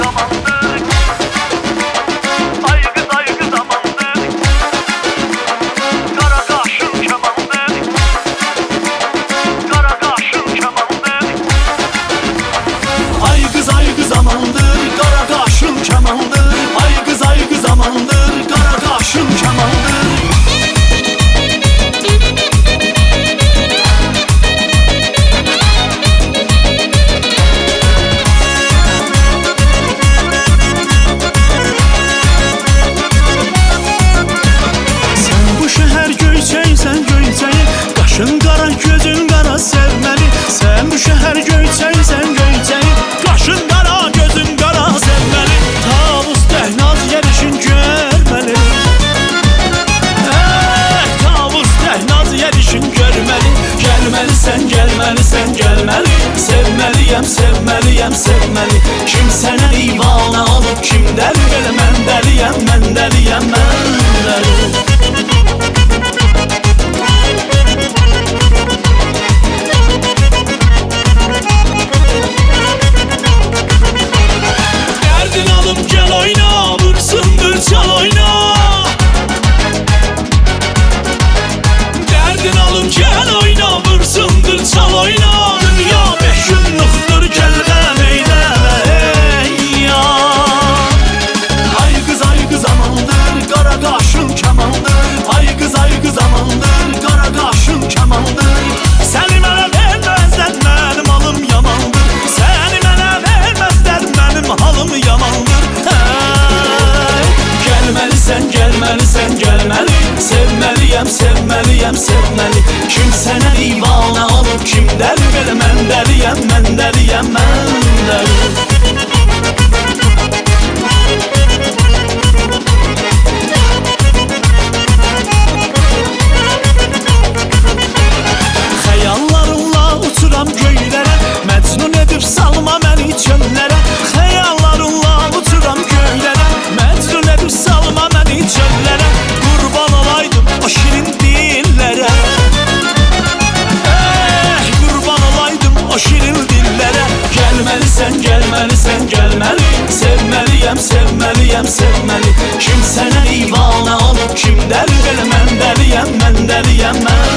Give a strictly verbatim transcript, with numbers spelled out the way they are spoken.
zamandır. Ay kız ay kız zamandır. Kara kaşın kemandır. Kara kaşın kemandır. Ay kız ay kız zamandır, kara kaşın kemandır. Ay kız ay kız zamandır, kara kaşın kemandır. Kaşın qara, gözün qara sevməli. Sən bu şəhər göyçəysən göyçəyi. Qaşın qara, gözün qara sevməli. Tavus dəhnaz yerişin görməli. Ey, tavus dəhnaz yerişin görməli. Gəlməlisən, gəlməlisən, gəlməli. Sevməliyəm, sevməliyəm, sevməli. Kim sənə divanə olub, kim dəli? Belə mən dəliyəm, mən dəliyəm, mən dəli. Gel oyna, vursundur çal oyna. Derdin alım gel oyna, vursundur çal oyna. Dünya beş günlükdür, gel qəm eyləmə ey ya. Ay qız ay qız zamandır, qara qaşın kemandır. Ay qız ay qız zamandır, qara qaşın kemandır. Səni mənə verməzlər, mənim halım yamandır. Səni mənə verməzlər, mənim halım yamandır. Gəlməlisən, gəlməlisən, gəlməli. Sevməliyəm, sevməliyəm, sevməli. Kim sənə divanə olub, kim dəli? Belə mən dəliyəm, mən dəliyəm, mən dəli. Xəyallarımla uçuram göylərə. Məcnun edib salma məni çöllərə. Xəyallarımla uçuram göylərə. Məcnun edib salma məni çöllərə. Qurban olaydım o şirin dillərə. Ey, qurban olaydım o şirin dillərə. Gəlməlisən, gəlməlisən, gəlməli. Sevməliyəm, sevməliyəm, sevməli. Kim sənə divanə olub, kim dəli? Belə mən dəliyəm, mən dəliyəm, mən